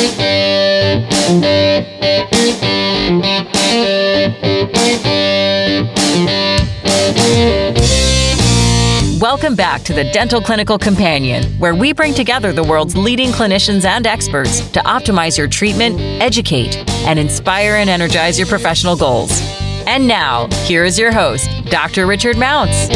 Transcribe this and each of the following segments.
Welcome back to the Dental Clinical Companion, where we bring together the world's leading clinicians and experts to optimize your treatment, educate, and inspire and energize your professional goals. And now, here is your host, Dr. Richard Mounts.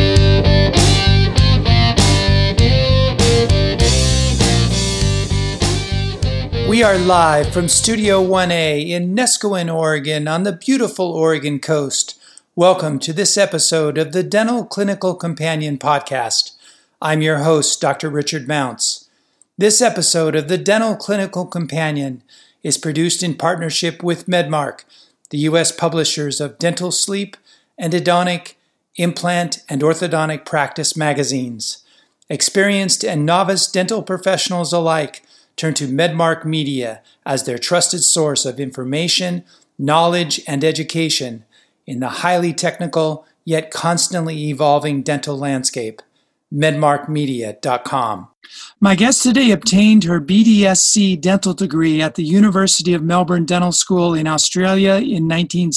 We are live from Studio 1A in Neskowin, Oregon, on the beautiful Oregon coast. Welcome to this episode of the Dental Clinical Companion podcast. I'm your host, Dr. Richard Mounts. This episode of the Dental Clinical Companion is produced in partnership with Medmark, the U.S. publishers of Dental Sleep, Endodontic, Implant, and Orthodontic Practice magazines. Experienced and novice dental professionals alike turn to Medmark Media as their trusted source of information, knowledge, and education in the highly technical yet constantly evolving dental landscape. MedmarkMedia.com. My guest today obtained her BDSC dental degree at the University of Melbourne Dental School in Australia in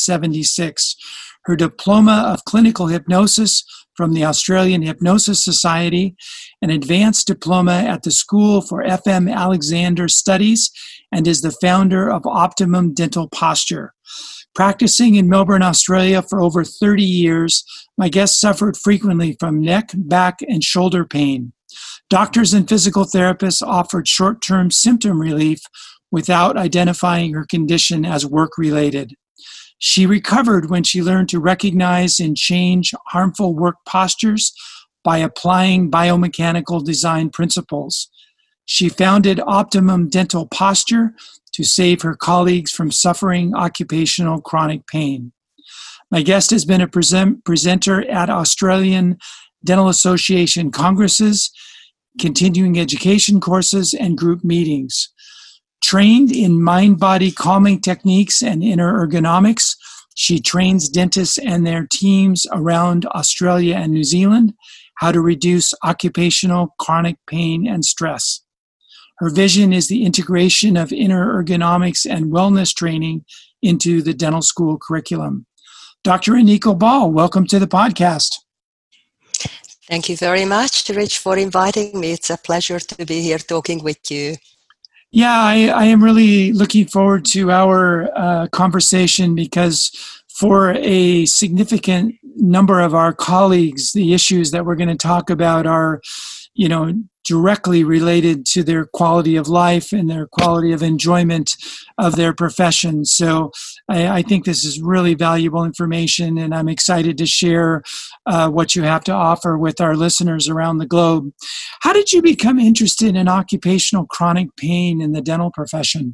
1976, her diploma of clinical hypnosis from the Australian Hypnosis Society, an advanced diploma at the School for F.M. Alexander Studies, and is the founder of Optimum Dental Posture. Practicing in Melbourne, Australia for over 30 years, my guest suffered frequently from neck, back, and shoulder pain. Doctors and physical therapists offered short-term symptom relief without identifying her condition as work-related. She recovered when she learned to recognize and change harmful work postures by applying biomechanical design principles. She founded Optimum Dental Posture to save her colleagues from suffering occupational chronic pain. My guest has been a presenter at Australian Dental Association congresses, continuing education courses, and group meetings. Trained in mind-body calming techniques and inner ergonomics, she trains dentists and their teams around Australia and New Zealand how to reduce occupational chronic pain and stress. Her vision is the integration of inner ergonomics and wellness training into the dental school curriculum. Dr. Aniko Ball, welcome to the podcast. Thank you very much, Rich, for inviting me. It's a pleasure to be here talking with you. Yeah, I am really looking forward to our conversation because for a significant number of our colleagues, the issues that we're going to talk about are, directly related to their quality of life and their quality of enjoyment of their profession. So I think this is really valuable information, and I'm excited to share what you have to offer with our listeners around the globe. How did you become interested in occupational chronic pain in the dental profession?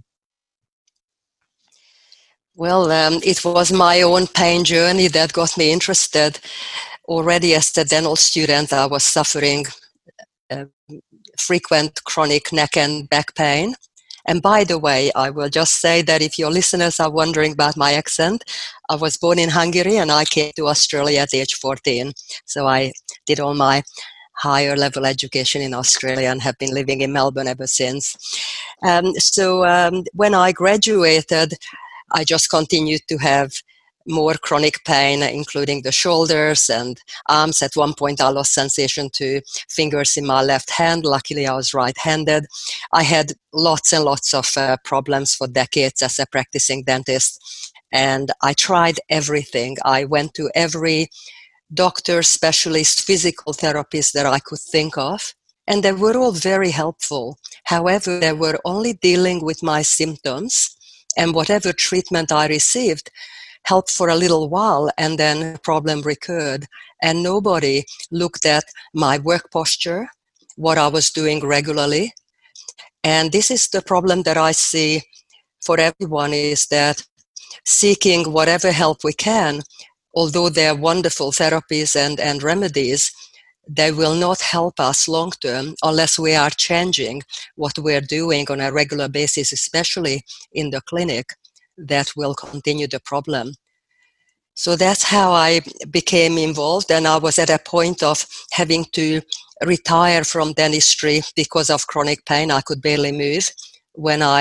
Well, it was my own pain journey that got me interested. Already as a dental student, I was suffering frequent chronic neck and back pain. And by the way, I will just say that if your listeners are wondering about my accent, I was born in Hungary and I came to Australia at age 14. So I did all my higher level education in Australia and have been living in Melbourne ever since. So when I graduated, I just continued to have more chronic pain, including the shoulders and arms. At one point, I lost sensation to fingers in my left hand. Luckily, I was right-handed. I had lots and lots of problems for decades as a practicing dentist, and I tried everything. I went to every doctor, specialist, physical therapist that I could think of, and they were all very helpful. However, they were only dealing with my symptoms, and whatever treatment I received helped for a little while, and then the problem recurred. And nobody looked at my work posture, what I was doing regularly. And this is the problem that I see for everyone, is that seeking whatever help we can, although they're wonderful therapies and remedies, they will not help us long term unless we are changing what we're doing on a regular basis, especially in the clinic. That will continue the problem. So that's how I became involved, and I was at a point of having to retire from dentistry because of chronic pain. I could barely move when I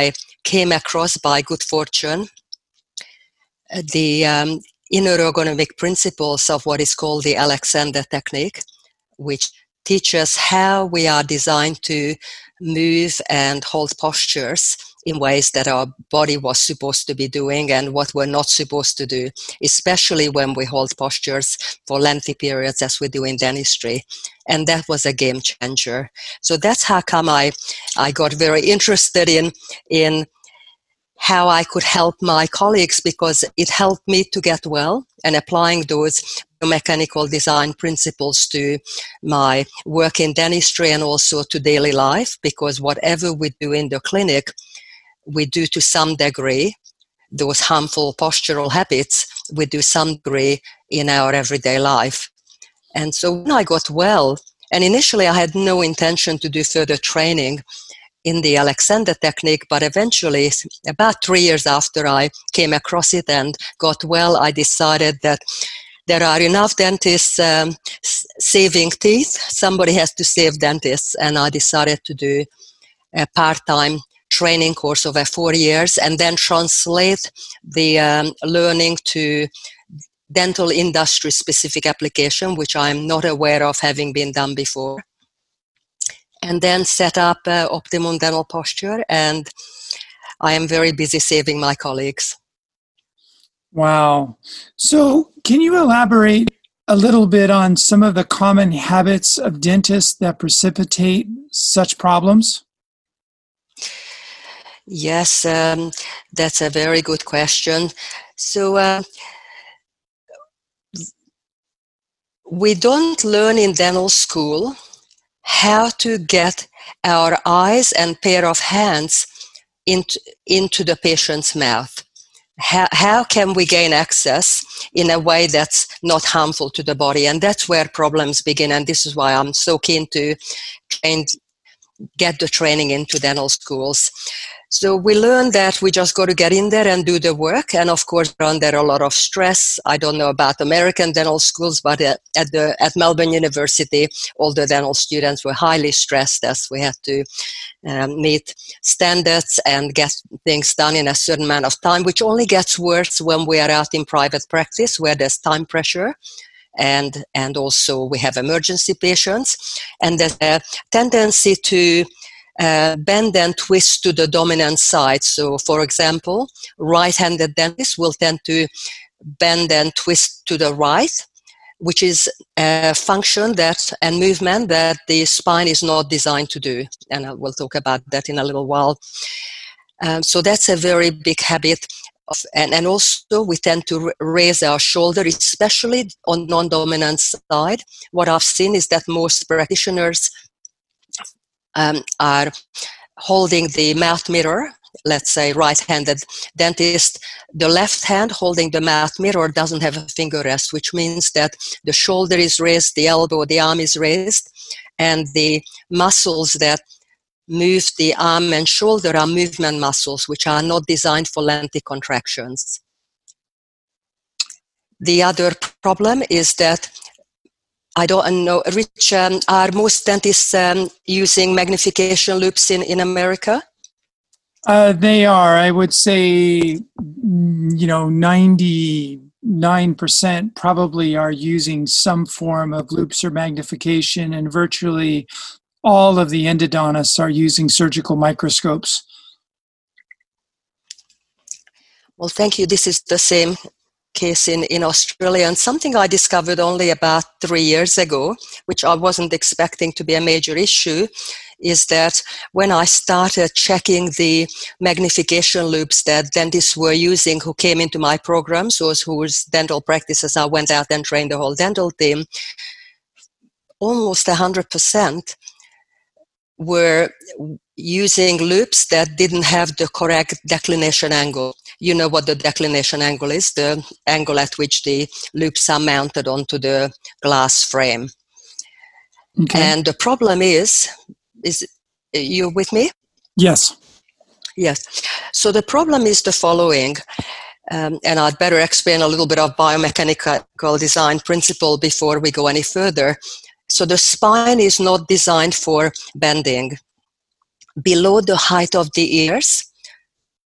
came across by good fortune the inner ergonomic principles of what is called the Alexander technique, which teaches how we are designed to move and hold postures in ways that our body was supposed to be doing and what we're not supposed to do, especially when we hold postures for lengthy periods as we do in dentistry. And that was a game changer. So that's how come I got very interested in how I could help my colleagues, because it helped me to get well, and applying those mechanical design principles to my work in dentistry and also to daily life, because whatever we do in the clinic, we do to some degree. Those harmful postural habits, we do some degree in our everyday life. And so when I got well, and initially I had no intention to do further training in the Alexander technique, but eventually, about 3 years after I came across it and got well, I decided that there are enough dentists saving teeth. Somebody has to save dentists, and I decided to do a part-time training course over 4 years and then translate the learning to dental industry specific application, which I'm not aware of having been done before. And then set up Optimum Dental Posture, and I am very busy saving my colleagues. Wow. So can you elaborate a little bit on some of the common habits of dentists that precipitate such problems? Yes, that's a very good question. So we don't learn in dental school how to get our eyes and pair of hands into the patient's mouth. How can we gain access in a way that's not harmful to the body? And that's where problems begin. And this is why I'm so keen to get the training into dental schools. So we learned that we just got to get in there and do the work. And of course, we're under a lot of stress. I don't know about American dental schools, but at Melbourne University, all the dental students were highly stressed as we had to meet standards and get things done in a certain amount of time, which only gets worse when we are out in private practice where there's time pressure. And also we have emergency patients. And there's a tendency to bend and twist to the dominant side. So, for example, right-handed dentists will tend to bend and twist to the right, which is a function and movement that the spine is not designed to do. And I will talk about that in a little while. So that's a very big habit. And also we tend to raise our shoulder, especially on non-dominant side. What I've seen is that most practitioners are holding the mouth mirror. Let's say right-handed dentist, the left hand holding the mouth mirror doesn't have a finger rest, which means that the shoulder is raised, the elbow, the arm is raised, and the muscles that move the arm and shoulder are movement muscles, which are not designed for lengthy contractions. The other problem is that I don't know, Rich, are most dentists using magnification loupes in America? They are. I would say, 99% probably are using some form of loupes or magnification, and virtually all of the endodontists are using surgical microscopes. Well, thank you. This is the same case in Australia, and something I discovered only about 3 years ago, which I wasn't expecting to be a major issue, is that when I started checking the magnification loupes that dentists were using who came into my programs, or whose dental practices I went out and trained the whole dental team, almost 100% were using loupes that didn't have the correct declination angle. You know what the declination angle is, the angle at which the loupes are mounted onto the glass frame. Okay. And the problem is you with me? Yes. Yes. So the problem is the following, and I'd better explain a little bit of biomechanical design principle before we go any further. So the spine is not designed for bending. Below the height of the ears,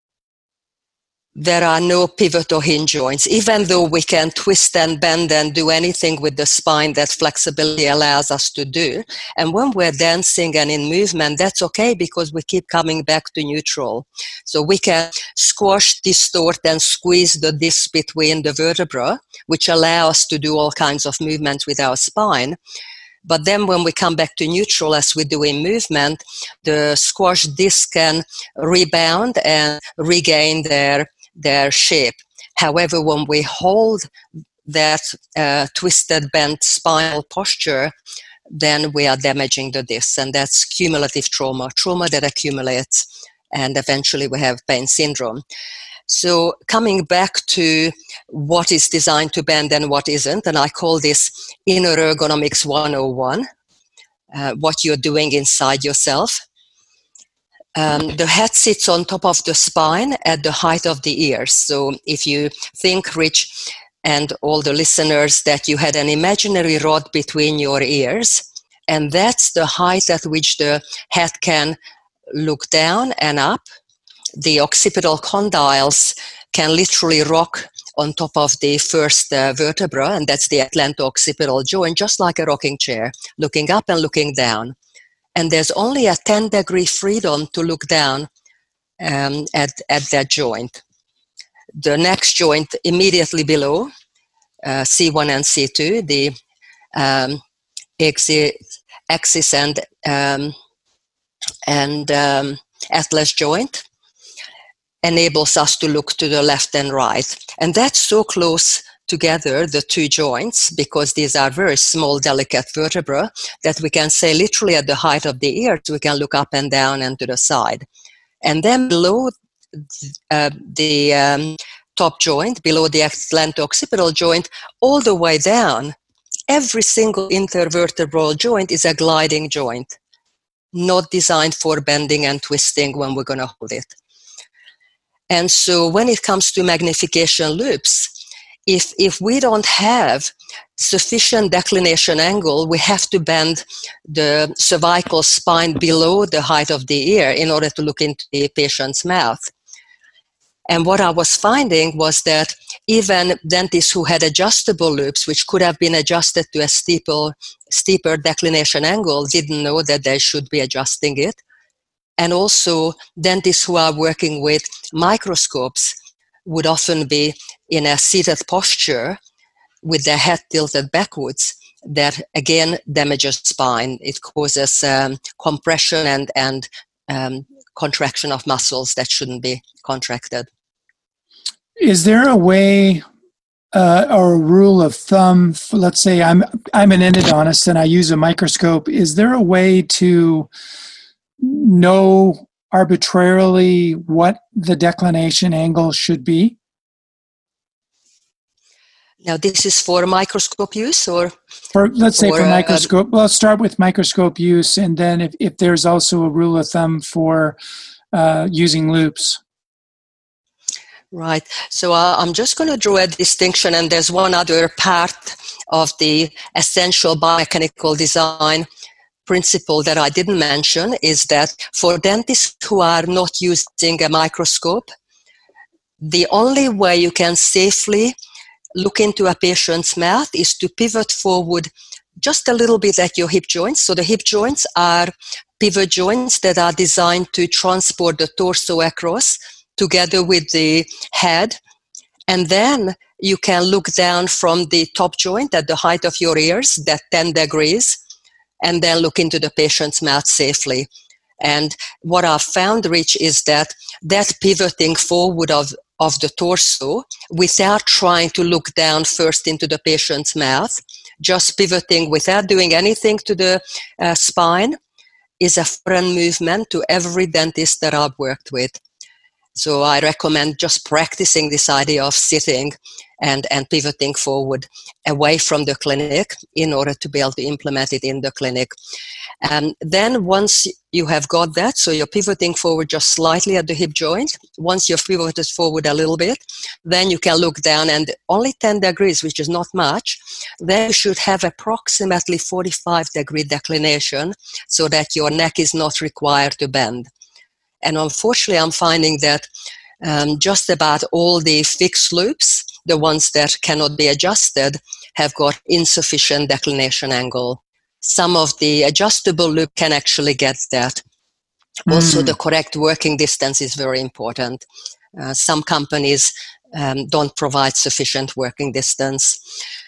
there are no pivot or hinge joints, even though we can twist and bend and do anything with the spine that flexibility allows us to do. And when we're dancing and in movement, that's okay because we keep coming back to neutral. So we can squash, distort, and squeeze the disc between the vertebra, which allow us to do all kinds of movements with our spine. But then when we come back to neutral, as we do in movement, the squashed disc can rebound and regain their shape. However, when we hold that twisted, bent spinal posture, then we are damaging the disc, and that's cumulative trauma that accumulates, and eventually we have pain syndrome. So coming back to what is designed to bend and what isn't, and I call this Inner Ergonomics 101, what you're doing inside yourself. The head sits on top of the spine at the height of the ears. So if you think, Rich, and all the listeners, that you had an imaginary rod between your ears, and that's the height at which the head can look down and up. The occipital condyles can literally rock on top of the first vertebra, and that's the atlanto-occipital joint, just like a rocking chair, looking up and looking down. And there's only a 10-degree freedom to look down at that joint. The next joint immediately below, C1 and C2, the axis and atlas joint, enables us to look to the left and right. And that's so close together, the two joints, because these are very small, delicate vertebrae, that we can say literally at the height of the ears, we can look up and down and to the side. And then below the top joint, below the atlanto-occipital joint, all the way down, every single intervertebral joint is a gliding joint, not designed for bending and twisting when we're going to hold it. And so when it comes to magnification loops, if we don't have sufficient declination angle, we have to bend the cervical spine below the height of the ear in order to look into the patient's mouth. And what I was finding was that even dentists who had adjustable loops, which could have been adjusted to a steeper declination angle, didn't know that they should be adjusting it. And also, dentists who are working with microscopes would often be in a seated posture with their head tilted backwards. That again damages spine. It causes compression and contraction of muscles that shouldn't be contracted. Is there a way or a rule of thumb? Let's say I'm an endodontist and I use a microscope. Is there a way to know arbitrarily what the declination angle should be? Now, this is for microscope use, or let's say for microscope. Well, let's start with microscope use, and then if there's also a rule of thumb for using loops. Right. So I'm just going to draw a distinction, and there's one other part of the essential biomechanical design principle that I didn't mention, is that for dentists who are not using a microscope, the only way you can safely look into a patient's mouth is to pivot forward just a little bit at your hip joints. So the hip joints are pivot joints that are designed to transport the torso across together with the head. And then you can look down from the top joint at the height of your ears, that 10 degrees, and then look into the patient's mouth safely. And what I've found, Rich, is that pivoting forward of the torso without trying to look down first into the patient's mouth, just pivoting without doing anything to the spine, is a foreign movement to every dentist that I've worked with. So I recommend just practicing this idea of sitting and pivoting forward away from the clinic in order to be able to implement it in the clinic. And then once you have got that, so you're pivoting forward just slightly at the hip joint, once you've pivoted forward a little bit, then you can look down, and only 10 degrees, which is not much, then you should have approximately 45-degree declination so that your neck is not required to bend. And unfortunately, I'm finding that just about all the fixed loops, the ones that cannot be adjusted, have got insufficient declination angle. Some of the adjustable loop can actually get that. Also, the correct working distance is very important. Some companies don't provide sufficient working distance.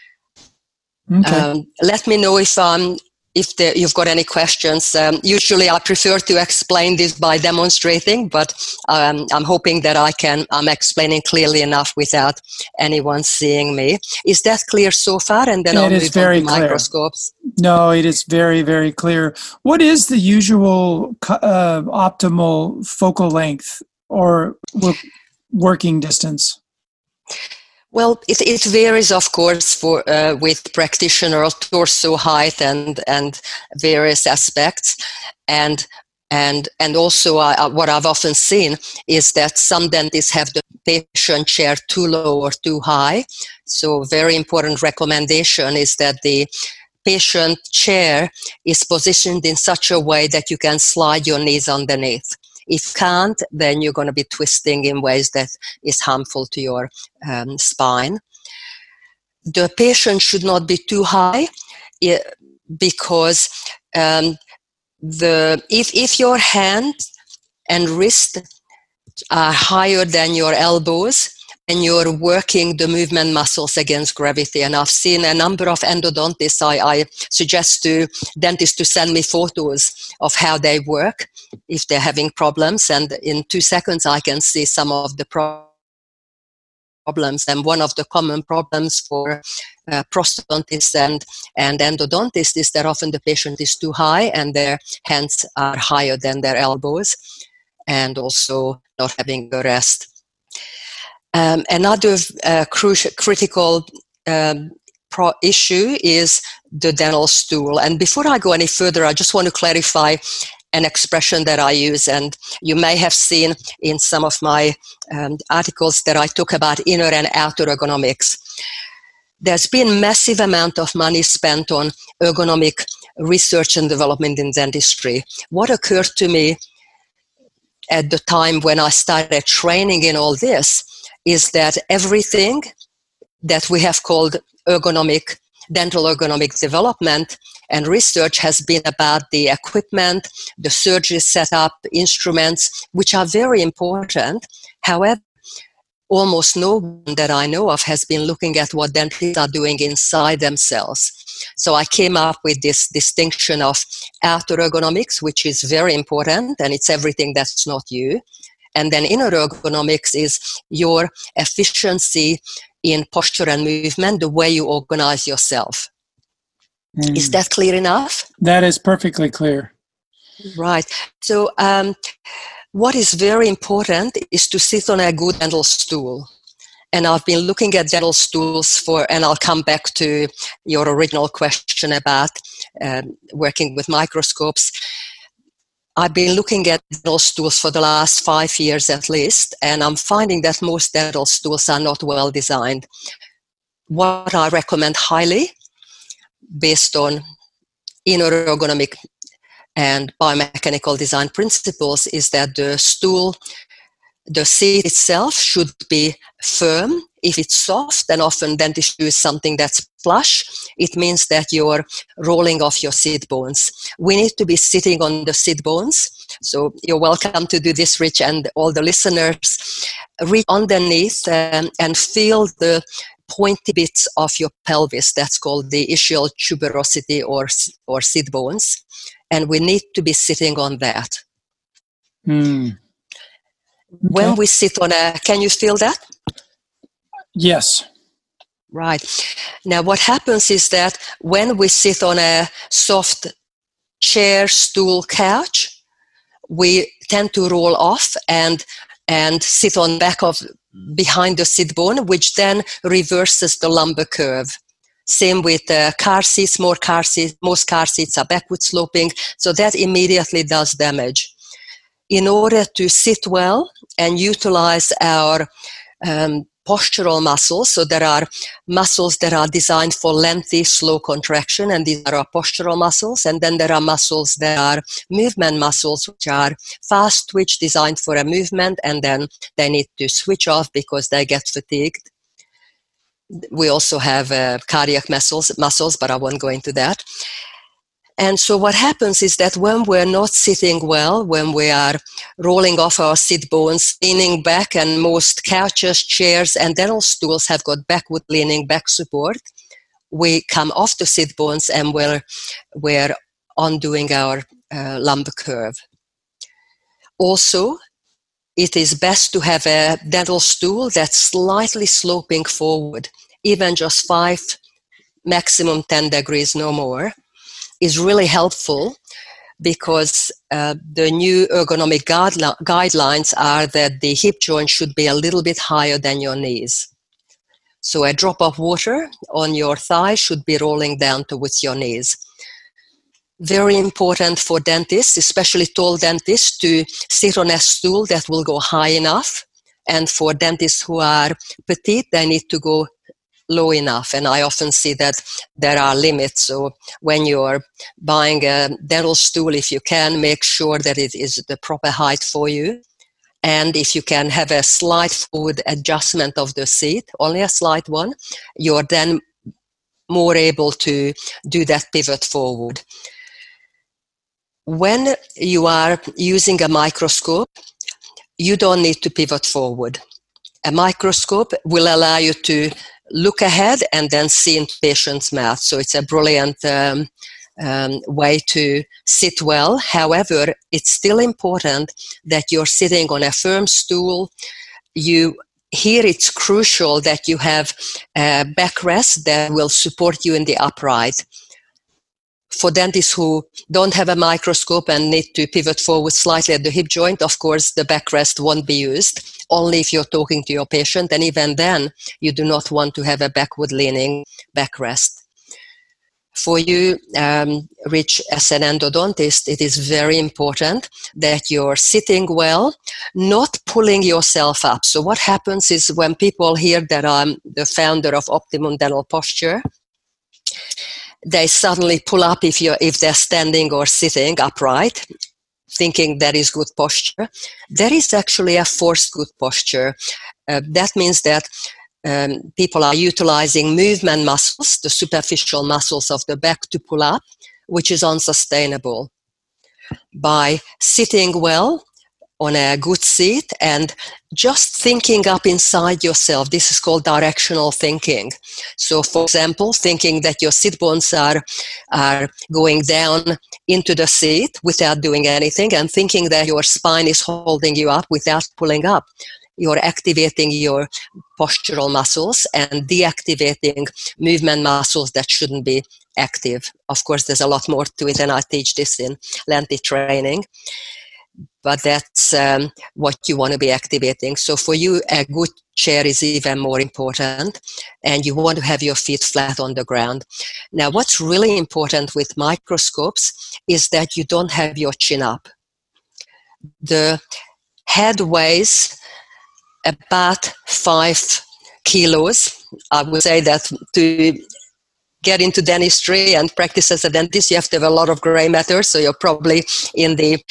Okay. Let me know if you've got any questions. Usually I prefer to explain this by demonstrating, but I'm hoping that I'm explaining clearly enough without anyone seeing me. Is that clear so far? And then I'll move on to microscopes. No, it is very, very clear. What is the usual optimal focal length or working distance? Well, it varies, of course, with practitioner torso height and various aspects, and also what I've often seen is that some dentists have the patient chair too low or too high. So, very important recommendation is that the patient chair is positioned in such a way that you can slide your knees underneath. If you can't, then you're going to be twisting in ways that is harmful to your spine. The patient should not be too high because if your hand and wrist are higher than your elbows, and you're working the movement muscles against gravity. And I've seen a number of endodontists. I suggest to dentists to send me photos of how they work if they're having problems. And in 2 seconds, I can see some of the problems. And one of the common problems for prosthodontists and endodontists is that often the patient is too high and their hands are higher than their elbows, and also not having a rest. Another critical issue is the dental stool. And before I go any further, I just want to clarify an expression that I use. And you may have seen in some of my articles that I talk about inner and outer ergonomics. There's been massive amount of money spent on ergonomic research and development in dentistry. What occurred to me at the time when I started training in all this is that everything that we have called dental ergonomic development and research has been about the equipment, the surgery setup, instruments, which are very important. However, almost no one that I know of has been looking at what dentists are doing inside themselves. So I came up with this distinction of outer ergonomics, which is very important, and it's everything that's not you. And then inner ergonomics is your efficiency in posture and movement, the way you organize yourself. Is that clear enough? That is perfectly clear. Right. So what is very important is to sit on a good dental stool. And I've been looking at dental stools and I'll come back to your original question about working with microscopes. I've been looking at dental stools for the last 5 years at least, and I'm finding that most dental stools are not well designed. What I recommend highly, based on inner ergonomic and biomechanical design principles, is that the seat itself should be firm. If it's soft, then often dentists use something that's plush. It means that you're rolling off your seat bones. We need to be sitting on the seat bones. So you're welcome to do this, Rich, and all the listeners. Reach underneath and feel the pointy bits of your pelvis. That's called the ischial tuberosity or seat bones. And we need to be sitting on that. Okay. When we sit on can you feel that? Yes. Right. Now what happens is that when we sit on a soft chair, stool, couch, we tend to roll off and sit on behind the sit bone, which then reverses the lumbar curve. Same with car seats. Most car seats are backward sloping, so that immediately does damage. In order to sit well and utilize our postural muscles. So there are muscles that are designed for lengthy, slow contraction, and these are our postural muscles. And then there are muscles that are movement muscles, which are fast twitch designed for a movement, and then they need to switch off because they get fatigued. We also have cardiac muscles, but I won't go into that. And so what happens is that when we're not sitting well, when we are rolling off our sit bones, leaning back, and most couches, chairs, and dental stools have got backward leaning back support, we come off the sit bones and we're undoing our lumbar curve. Also, it is best to have a dental stool that's slightly sloping forward, even just 5, maximum 10 degrees, no more, is really helpful, because the new ergonomic guidelines are that the hip joint should be a little bit higher than your knees. So a drop of water on your thigh should be rolling down towards your knees. Very important for dentists, especially tall dentists, to sit on a stool that will go high enough. And for dentists who are petite, they need to go low enough. And I often see that there are limits. So when you're buying a dental stool, if you can, make sure that it is the proper height for you. And if you can have a slight forward adjustment of the seat, only a slight one, you're then more able to do that pivot forward. When you are using a microscope, you don't need to pivot forward. A microscope will allow you to look ahead and then see into patient's mouth. So it's a brilliant way to sit well. However, it's still important that you're sitting on a firm stool. Here it's crucial that you have a backrest that will support you in the upright. For dentists who don't have a microscope and need to pivot forward slightly at the hip joint, of course, the backrest won't be used, only if you're talking to your patient. And even then, you do not want to have a backward-leaning backrest. For you, Rich, as an endodontist, it is very important that you're sitting well, not pulling yourself up. So what happens is when people hear that I'm the founder of Optimum Dental Posture, they suddenly pull up if they're standing or sitting upright, thinking that is good posture. That is actually a forced good posture. That means that people are utilizing movement muscles, the superficial muscles of the back, to pull up, which is unsustainable. By sitting well on a good seat and just thinking up inside yourself. This is called directional thinking. So, for example, thinking that your sit bones are going down into the seat without doing anything, and thinking that your spine is holding you up without pulling up. You're activating your postural muscles and deactivating movement muscles that shouldn't be active. Of course, there's a lot more to it, and I teach this in lengthy training. But that's what you want to be activating. So for you, a good chair is even more important, and you want to have your feet flat on the ground. Now, what's really important with microscopes is that you don't have your chin up. The head weighs about 5 kilos. I would say that to get into dentistry and practice as a dentist, you have to have a lot of gray matter, so you're probably in the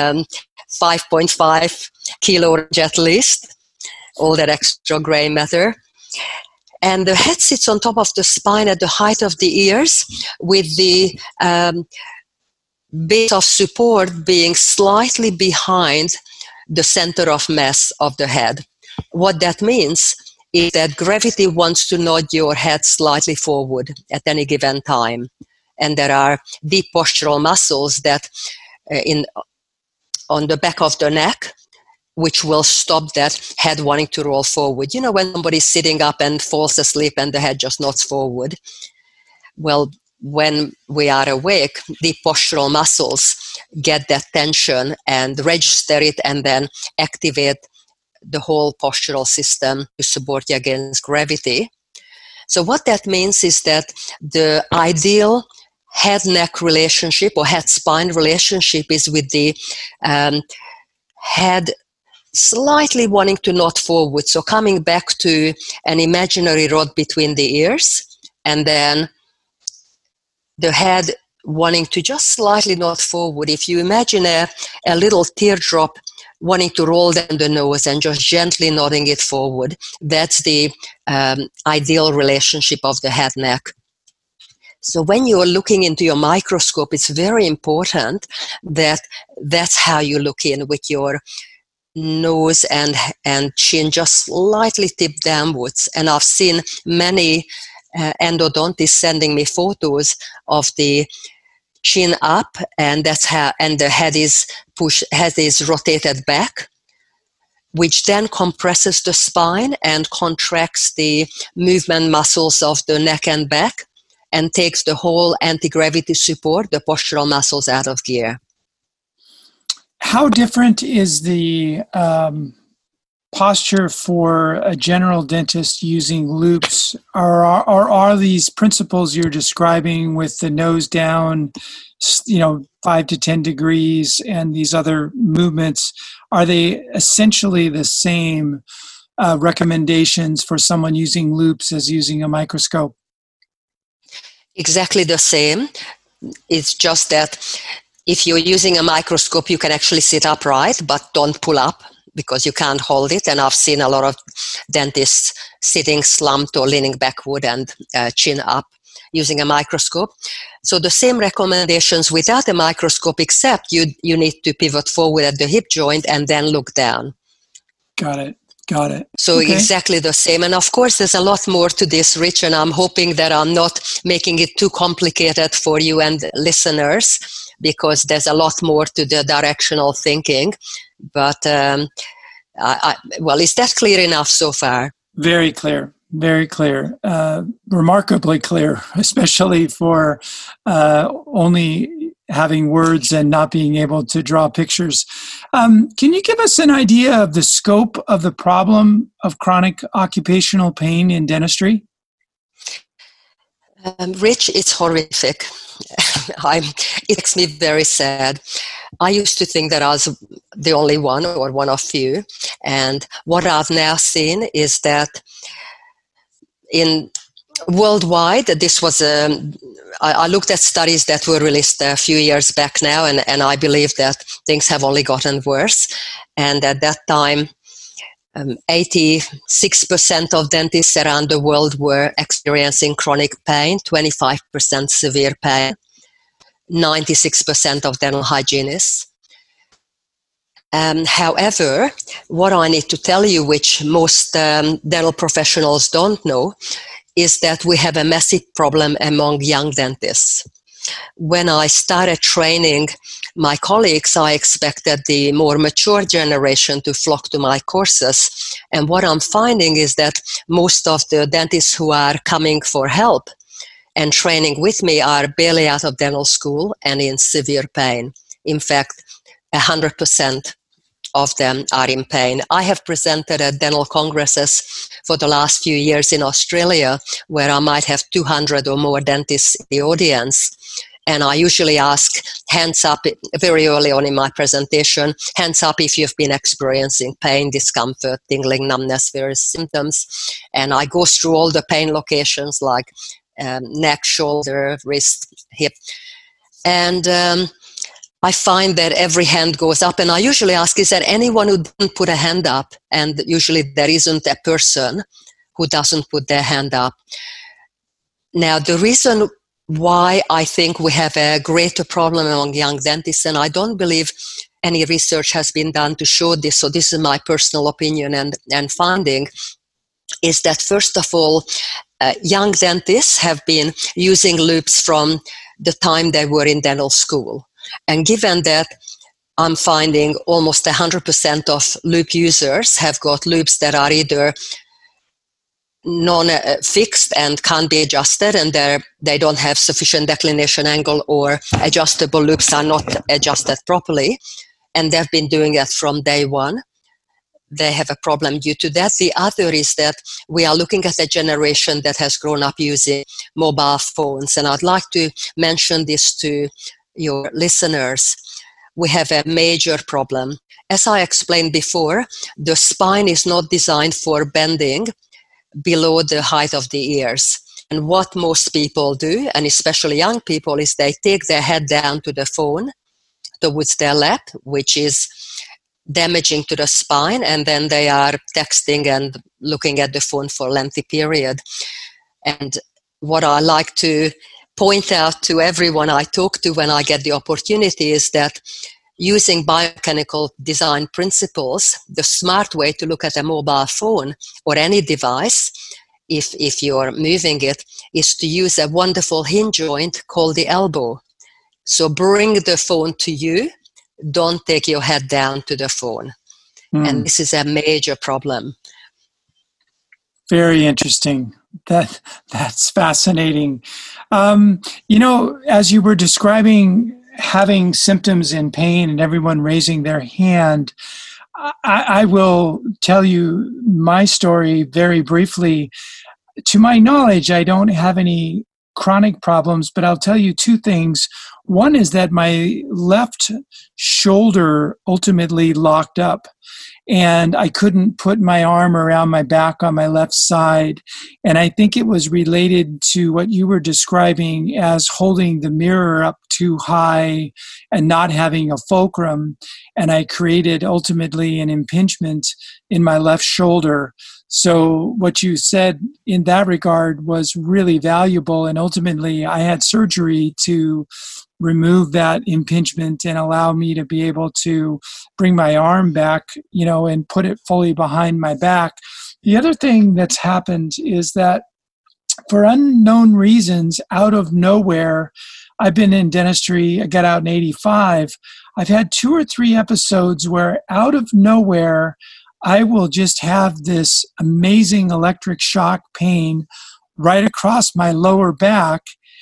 5.5 kilo range at least, all that extra gray matter. And the head sits on top of the spine at the height of the ears, with the base of support being slightly behind the center of mass of the head. What that means is that gravity wants to nod your head slightly forward at any given time. And there are deep postural muscles that on the back of the neck, which will stop that head wanting to roll forward. You know, when somebody's sitting up and falls asleep and the head just nods forward. Well, when we are awake, the postural muscles get that tension and register it, and then activate the whole postural system to support you against gravity. So what that means is that the ideal head-neck relationship or head-spine relationship is with the head slightly wanting to nod forward. So coming back to an imaginary rod between the ears, and then the head wanting to just slightly nod forward. If you imagine a little teardrop wanting to roll down the nose and just gently nodding it forward, that's the ideal relationship of the head neck. So when you're looking into your microscope, it's very important that that's how you look in, with your nose and chin just slightly tipped downwards. And I've seen many endodontists sending me photos of the chin up, and that's how, and the head is rotated back, which then compresses the spine and contracts the movement muscles of the neck and back, and takes the whole anti-gravity support, the postural muscles, out of gear. How different is the posture for a general dentist using loupes? Or are these principles you're describing with the nose down, 5 to 10 degrees, and these other movements, are they essentially the same recommendations for someone using loupes as using a microscope? Exactly the same. It's just that if you're using a microscope, you can actually sit upright, but don't pull up because you can't hold it. And I've seen a lot of dentists sitting slumped or leaning backward and chin up using a microscope. So the same recommendations without a microscope, except you need to pivot forward at the hip joint and then look down. Got it. So okay. Exactly the same. And of course, there's a lot more to this, Rich, and I'm hoping that I'm not making it too complicated for you and listeners, because there's a lot more to the directional thinking. But, is that clear enough so far? Very clear. Remarkably clear, especially for only having words and not being able to draw pictures. Can you give us an idea of the scope of the problem of chronic occupational pain in dentistry? Rich, it's horrific. It makes me very sad. I used to think that I was the only one or one of few. And what I've now seen is that worldwide, this was I looked at studies that were released a few years back now, and I believe that things have only gotten worse. And at that time, 86% of dentists around the world were experiencing chronic pain, 25% severe pain, 96% of dental hygienists. However, what I need to tell you, which most dental professionals don't know, is that we have a massive problem among young dentists. When I started training my colleagues, I expected the more mature generation to flock to my courses. And what I'm finding is that most of the dentists who are coming for help and training with me are barely out of dental school and in severe pain. In fact, 100% of them are in pain. I have presented at dental congresses for the last few years in Australia, where I might have 200 or more dentists in the audience. And I usually ask, hands up very early on in my presentation, hands up if you've been experiencing pain, discomfort, tingling, numbness, various symptoms. And I go through all the pain locations like neck, shoulder, wrist, hip. And I find that every hand goes up, and I usually ask, is there anyone who didn't put a hand up? And usually there isn't a person who doesn't put their hand up. Now, the reason why I think we have a greater problem among young dentists, and I don't believe any research has been done to show this, so this is my personal opinion and finding, is that first of all, young dentists have been using loupes from the time they were in dental school. And given that I'm finding almost 100% of loupe users have got loupes that are either non-fixed and can't be adjusted, and they don't have sufficient declination angle, or adjustable loupes are not adjusted properly, and they've been doing that from day one. They have a problem due to that. The other is that we are looking at a generation that has grown up using mobile phones, and I'd like to mention this to your listeners. we have a major problem. As I explained before, the spine is not designed for bending below the height of the ears. And what most people do, and especially young people, is they take their head down to the phone, towards their lap, which is damaging to the spine, and then they are texting and looking at the phone for a lengthy period. And what I like to point out to everyone I talk to when I get the opportunity is that using biochemical design principles, the smart way to look at a mobile phone or any device, if you're moving it, is to use a wonderful hinge joint called the elbow. So bring the phone to you, don't take your head down to the phone. And this is a major problem. Very interesting. That's fascinating. As you were describing having symptoms and pain and everyone raising their hand, I will tell you my story very briefly. To my knowledge, I don't have any chronic problems, but I'll tell you two things. One is that my left shoulder ultimately locked up, and I couldn't put my arm around my back on my left side. And I think it was related to what you were describing as holding the mirror up too high and not having a fulcrum. And I created ultimately an impingement in my left shoulder. So what you said in that regard was really valuable. And ultimately, I had surgery to remove that impingement and allow me to be able to bring my arm back, and put it fully behind my back. The other thing that's happened is that for unknown reasons, out of nowhere, I've been in dentistry, I got out in 85. I've had 2 or 3 episodes where out of nowhere, I will just have this amazing electric shock pain right across my lower back.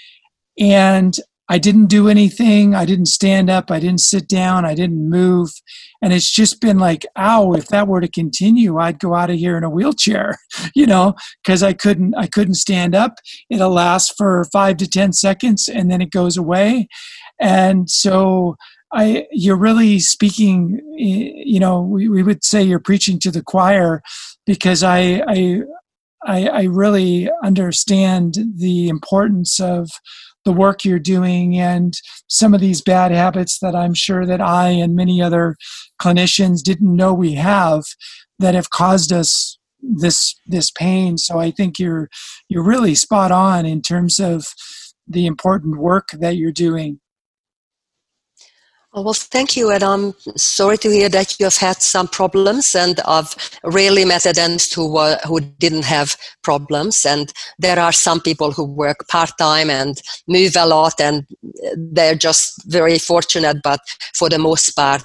And I didn't do anything. I didn't stand up. I didn't sit down. I didn't move. And it's just been like, ow, if that were to continue, I'd go out of here in a wheelchair, because I couldn't stand up. It'll last for 5 to 10 seconds and then it goes away. And so you're really speaking, we would say you're preaching to the choir, because I really understand the importance of the work you're doing and some of these bad habits that I'm sure that I and many other clinicians didn't know we have that have caused us this pain. So I think you're really spot on in terms of the important work that you're doing. Well, thank you, and I'm sorry to hear that you have had some problems, and I've rarely met a dentist who didn't have problems, and there are some people who work part-time and move a lot, and they're just very fortunate, but for the most part,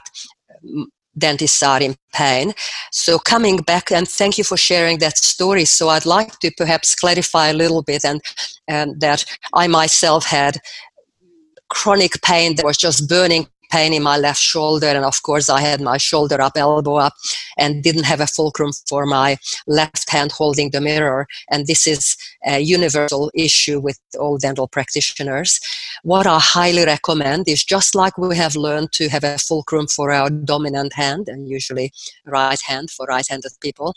dentists are in pain. So coming back, and thank you for sharing that story, so I'd like to perhaps clarify a little bit, and that I myself had chronic pain that was just burning pain in my left shoulder, and of course I had my shoulder up, elbow up, and didn't have a fulcrum for my left hand holding the mirror, and this is a universal issue with all dental practitioners. What I highly recommend is, just like we have learned to have a fulcrum for our dominant hand, and usually right hand for right-handed people,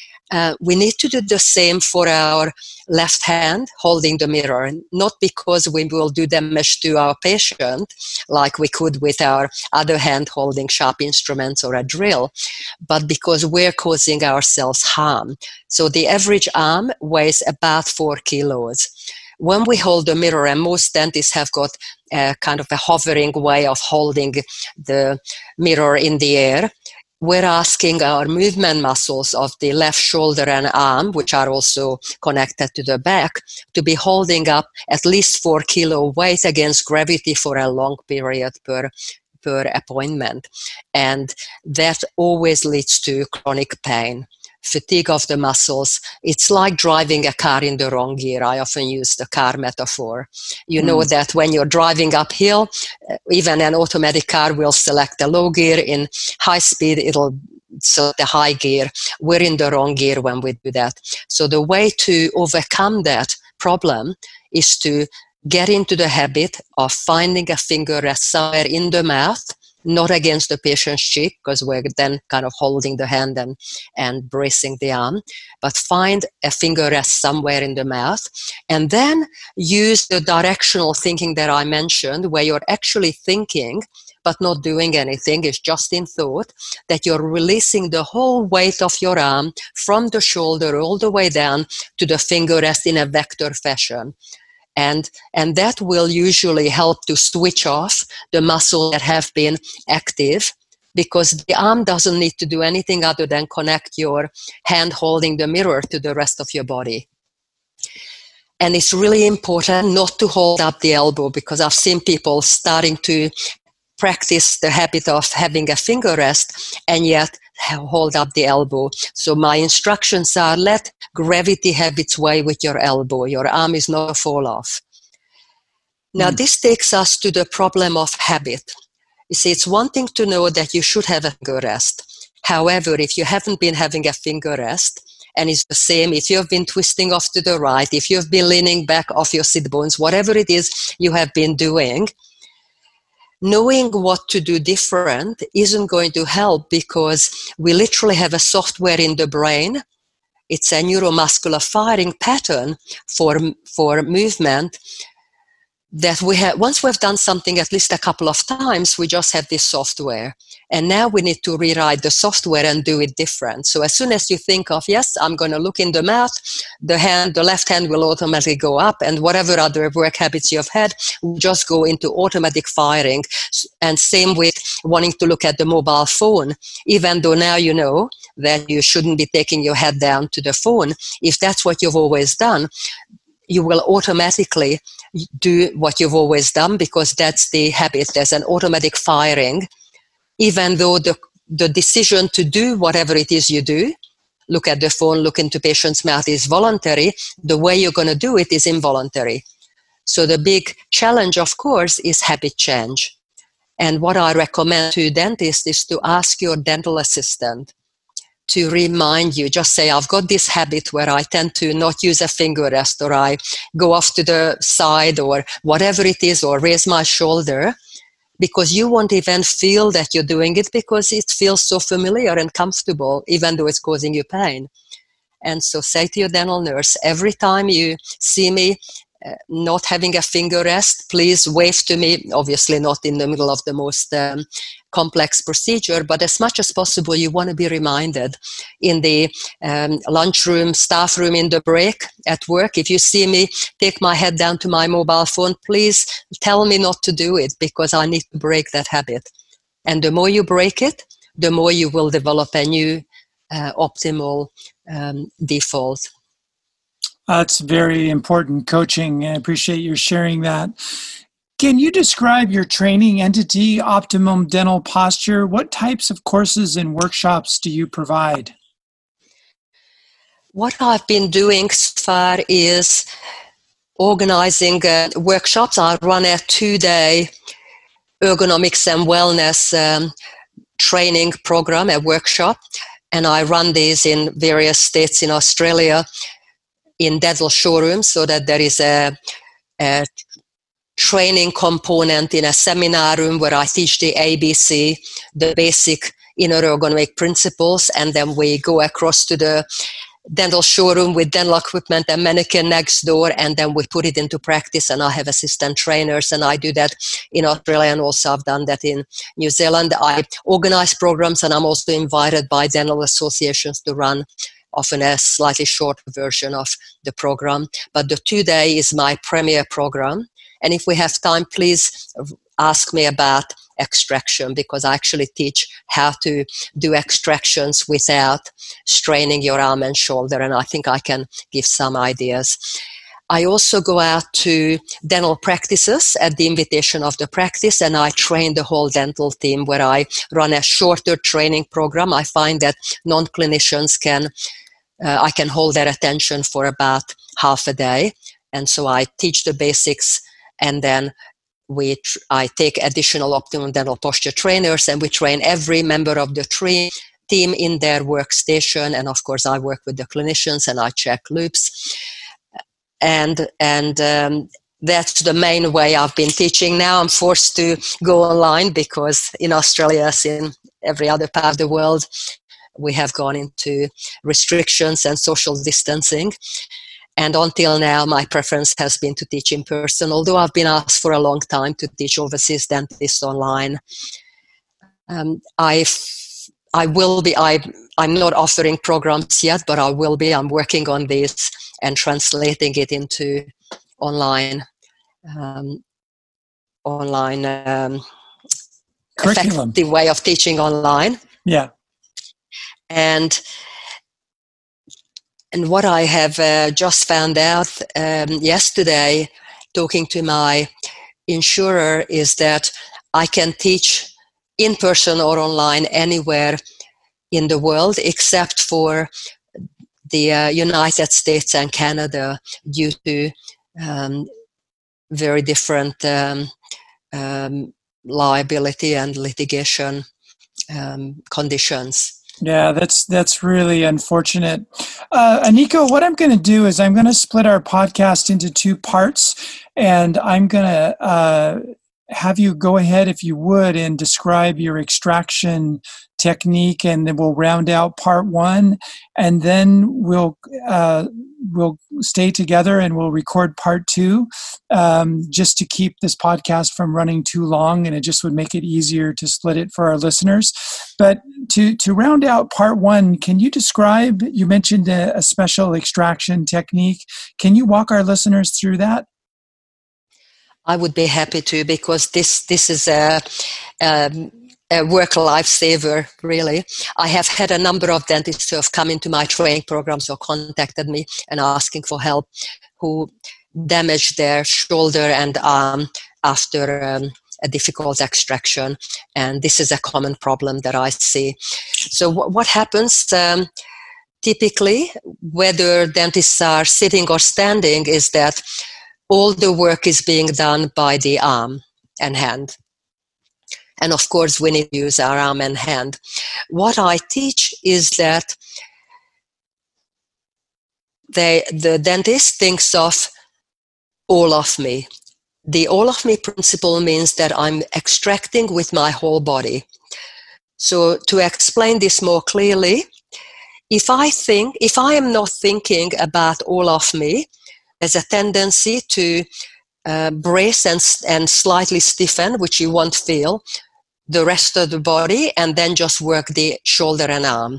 we need to do the same for our left hand holding the mirror, not because we will do damage to our patient like we could with our other hand holding sharp instruments or a drill, but because we're causing ourselves harm. So the average arm weighs about 4 kilos. When we hold the mirror, and most dentists have got a kind of a hovering way of holding the mirror in the air, we're asking our movement muscles of the left shoulder and arm, which are also connected to the back, to be holding up at least 4 kilo weight against gravity for a long period per appointment. And that always leads to chronic pain. Fatigue of the muscles. It's like driving a car in the wrong gear. I often use the car metaphor. You know that when you're driving uphill, even an automatic car will select the low gear. In high speed, it'll select the high gear. We're in the wrong gear when we do that. So the way to overcome that problem is to get into the habit of finding a finger rest somewhere in the mouth not against the patient's cheek, because we're then kind of holding the hand and bracing the arm, but find a finger rest somewhere in the mouth, and then use the directional thinking that I mentioned, where you're actually thinking but not doing anything, is just in thought, that you're releasing the whole weight of your arm from the shoulder all the way down to the finger rest in a vector fashion. And that will usually help to switch off the muscles that have been active, because the arm doesn't need to do anything other than connect your hand holding the mirror to the rest of your body. And it's really important not to hold up the elbow, because I've seen people starting to practice the habit of having a finger rest and yet hold up the elbow. So my instructions are, let gravity have its way with your elbow. Your arm is not a fall off. Now, this takes us to the problem of habit. You see, it's one thing to know that you should have a finger rest. However, if you haven't been having a finger rest, and it's the same if you've been twisting off to the right, if you've been leaning back off your sit bones, whatever it is you have been doing, knowing what to do different isn't going to help, because we literally have a software in the brain. It's a neuromuscular firing pattern for movement that we have. Once we've done something at least a couple of times, we just have this software. And now we need to rewrite the software and do it different. So as soon as you think of, yes, I'm going to look in the mouth, the left hand will automatically go up, and whatever other work habits you've had will just go into automatic firing. And same with wanting to look at the mobile phone. Even though now you know that you shouldn't be taking your head down to the phone, if that's what you've always done, you will automatically do what you've always done, because that's the habit. There's an automatic firing. Even though the decision to do whatever it is you do, look at the phone, look into patient's mouth, is voluntary, the way you're going to do it is involuntary. So the big challenge, of course, is habit change. And what I recommend to dentists is to ask your dental assistant to remind you. Just say, I've got this habit where I tend to not use a finger rest, or I go off to the side, or whatever it is, or raise my shoulder, because you won't even feel that you're doing it, because it feels so familiar and comfortable, even though it's causing you pain. And so say to your dental nurse, every time you see me not having a finger rest, please wave to me, obviously not in the middle of the most complex procedure, but as much as possible you want to be reminded in the lunchroom, staff room, in the break at work. If you see me take my head down to my mobile phone, please tell me not to do it, because I need to break that habit. And the more you break it, the more you will develop a new optimal default. That's very important coaching. I appreciate your sharing that. Can you describe your training entity, Optimum Dental Posture? What types of courses and workshops do you provide? What I've been doing so far is organizing workshops. I run a 2-day ergonomics and wellness training program, a workshop, and I run these in various states in Australia in dental showrooms, so that there is a training component in a seminar room where I teach the ABC, the basic inner ergonomic principles, and then we go across to the dental showroom with dental equipment and mannequin next door, and then we put it into practice, and I have assistant trainers, and I do that in Australia, and also I've done that in New Zealand. I organize programs, and I'm also invited by dental associations to run often a slightly short version of the program. But the 2-day is my premier program. And if we have time, please ask me about extraction, because I actually teach how to do extractions without straining your arm and shoulder, and I think I can give some ideas. I also go out to dental practices at the invitation of the practice, and I train the whole dental team, where I run a shorter training program. I find that non-clinicians I can hold their attention for about half a day. And so I teach the basics, and then I take additional Optimum Dental Posture trainers, and we train every member of the team in their workstation. And of course, I work with the clinicians, and I check loops. And that's the main way I've been teaching. Now I'm forced to go online because in Australia, as in every other part of the world, we have gone into restrictions and social distancing. And until now, my preference has been to teach in person, although I've been asked for a long time to teach overseas dentists online. I will be, I'm not offering programs yet, but I will be. I'm working on this and translating it into online curriculum. Effective way of teaching online. Yeah. And what I have just found out yesterday, talking to my insurer, is that I can teach in person or online anywhere in the world except for the United States and Canada due to very different liability and litigation conditions. Yeah, that's really unfortunate. Aniko, what I'm going to do is I'm going to split our podcast into two parts, and I'm going to have you go ahead, if you would, and describe your extraction technique, and then we'll round out part one, and then we'll stay together and we'll record part two, just to keep this podcast from running too long, and it just would make it easier to split it for our listeners. But to round out part one, can you describe, you mentioned a special extraction technique. Can you walk our listeners through that? I would be happy to, because this is a work lifesaver, really. I have had a number of dentists who have come into my training programs or contacted me and asking for help, who damaged their shoulder and arm after a difficult extraction. And this is a common problem that I see. So what happens typically, whether dentists are sitting or standing, is that all the work is being done by the arm and hand. And of course, we need to use our arm and hand. What I teach is that the dentist thinks of all of me. The all of me principle means that I'm extracting with my whole body. So to explain this more clearly, if I am not thinking about all of me, there's a tendency to brace and slightly stiffen, which you won't feel, the rest of the body, and then just work the shoulder and arm.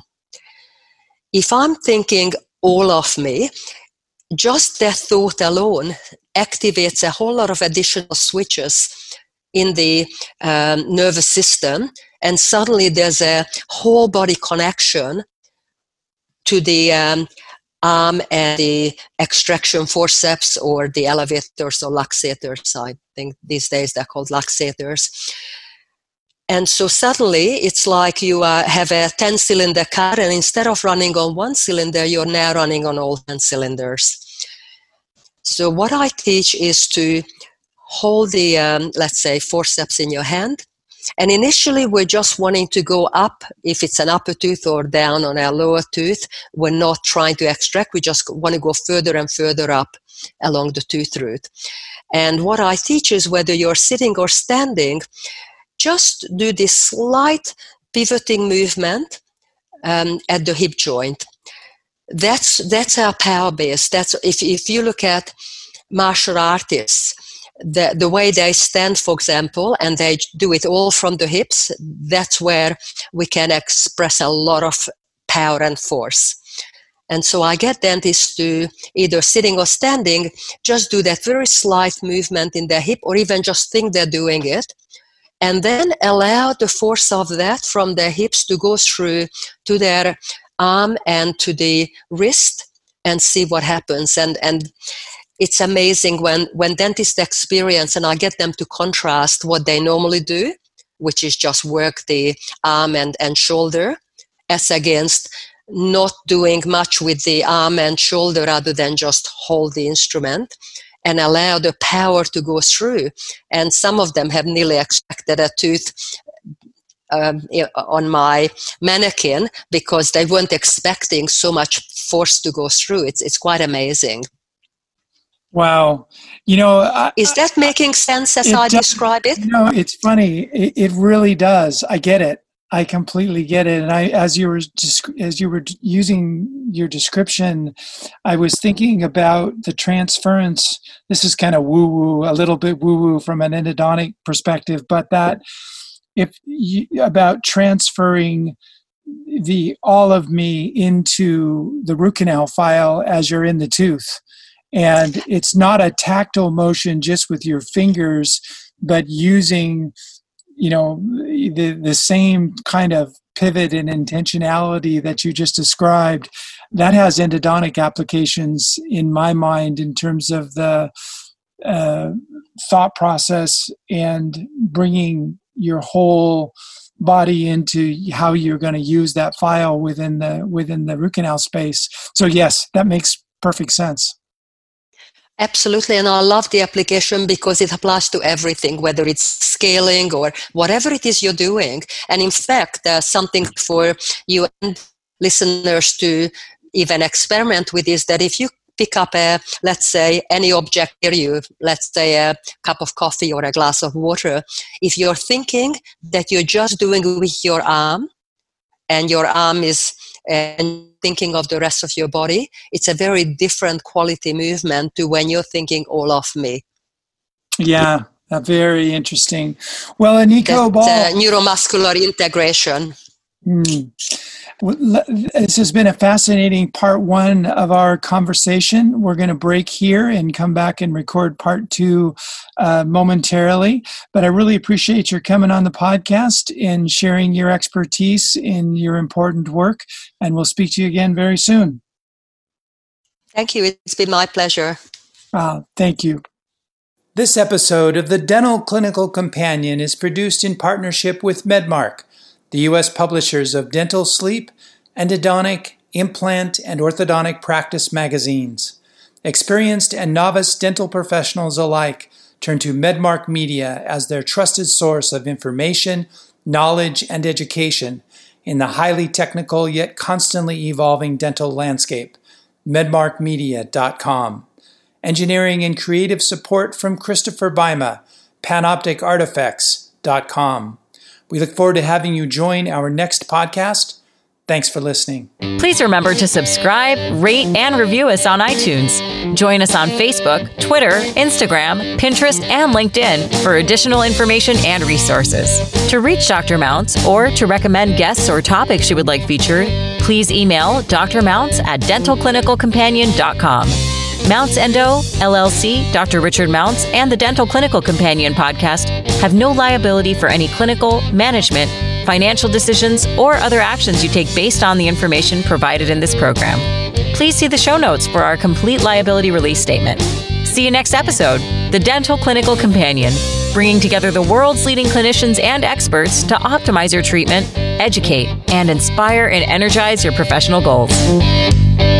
If I'm thinking all of me, just that thought alone activates a whole lot of additional switches in the nervous system, and suddenly there's a whole body connection to the arm and the extraction forceps, or the elevators or luxators. I think these days they're called luxators. And so suddenly it's like you have a 10-cylinder car, and instead of running on one cylinder, you're now running on all 10 cylinders. So what I teach is to hold the, let's say, forceps in your hand. And initially, we're just wanting to go up, if it's an upper tooth, or down on our lower tooth. We're not trying to extract. We just want to go further and further up along the tooth root. And what I teach is, whether you're sitting or standing, just do this slight pivoting movement at the hip joint. That's our power base. That's if you look at martial artists, the way they stand, for example, and they do it all from the hips, that's where we can express a lot of power and force. And so I get dentists to, either sitting or standing, just do that very slight movement in their hip, or even just think they're doing it, and then allow the force of that from their hips to go through to their arm and to the wrist, and see what happens. And it's amazing when dentists experience, and I get them to contrast what they normally do, which is just work the arm and shoulder, as against not doing much with the arm and shoulder other than just hold the instrument and allow the power to go through. And some of them have nearly extracted a tooth on my mannequin because they weren't expecting so much force to go through. It's quite amazing. Wow. Is that making sense as I describe it? It's funny. It really does. I get it. I completely get it. And as you were using your description, I was thinking about the transference. This is kind of woo-woo, a little bit woo-woo from an endodontic perspective, but that about transferring the all of me into the root canal file as you're in the tooth. And it's not a tactile motion just with your fingers, but using, the same kind of pivot and intentionality that you just described. That has endodontic applications in my mind in terms of the thought process and bringing your whole body into how you're going to use that file within the root canal space. So yes, that makes perfect sense. Absolutely, and I love the application because it applies to everything, whether it's scaling or whatever it is you're doing. And in fact, something for you and listeners to even experiment with is that if you pick up let's say, any object near you, let's say a cup of coffee or a glass of water, if you're thinking that you're just doing with your arm, and your arm is thinking of the rest of your body, it's a very different quality movement to when you're thinking all of me. Yeah, very interesting. Well, Aniko Ball. Neuromuscular integration. This has been a fascinating part one of our conversation. We're going to break here and come back and record part two momentarily. But I really appreciate your coming on the podcast and sharing your expertise in your important work. And we'll speak to you again very soon. Thank you. It's been my pleasure. Thank you. This episode of the Dental Clinical Companion is produced in partnership with Medmark, the U.S. publishers of Dental Sleep, Endodontic, Implant, and Orthodontic Practice magazines. Experienced and novice dental professionals alike turn to Medmark Media as their trusted source of information, knowledge, and education in the highly technical yet constantly evolving dental landscape. MedmarkMedia.com. Engineering and creative support from Christopher Bima, PanopticArtifacts.com. We look forward to having you join our next podcast. Thanks for listening. Please remember to subscribe, rate, and review us on iTunes. Join us on Facebook, Twitter, Instagram, Pinterest, and LinkedIn for additional information and resources. To reach Dr. Mounts or to recommend guests or topics you would like featured, please email Dr. Mounts at dentalclinicalcompanion.com. Mounts Endo, LLC, Dr. Richard Mounts, and the Dental Clinical Companion podcast have no liability for any clinical, management, financial decisions, or other actions you take based on the information provided in this program. Please see the show notes for our complete liability release statement. See you next episode, The Dental Clinical Companion, bringing together the world's leading clinicians and experts to optimize your treatment, educate, and inspire and energize your professional goals.